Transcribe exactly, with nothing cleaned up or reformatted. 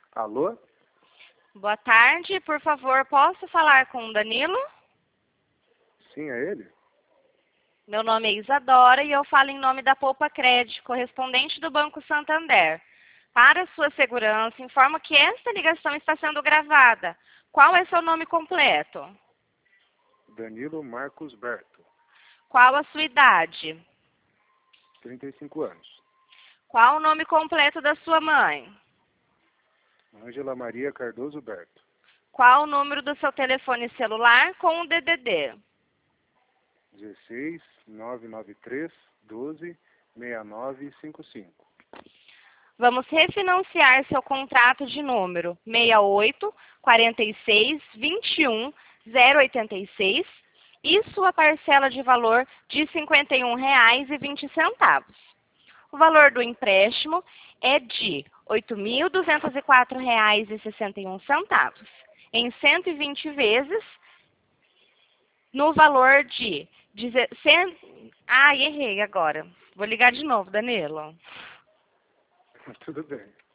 Alô? Boa tarde, por favor, posso falar com o Danilo? Sim, é ele? Meu nome é Isadora e eu falo em nome da Poupa Crédito, correspondente do Banco Santander. Para sua segurança, informo que esta ligação está sendo gravada. Qual é seu nome completo? Danilo Marcos Berto, Qual a sua idade? trinta e cinco anos. Qual o nome completo da sua mãe? Ângela Maria Cardoso Berto, Qual o número do seu telefone celular com o D D D? dezesseis, nove nove três, doze, seis nove cinco cinco. Vamos refinanciar seu contrato de número seis oito, quatro seis, vinte e um, zero oitenta e seis e sua parcela de valor de cinquenta e um reais e vinte centavos. O valor do empréstimo é de oito mil duzentos e quatro reais e sessenta e um centavos, em cento e vinte vezes, no valor de... cem... Ah, errei agora. Vou ligar de novo, Danilo. Tudo bem.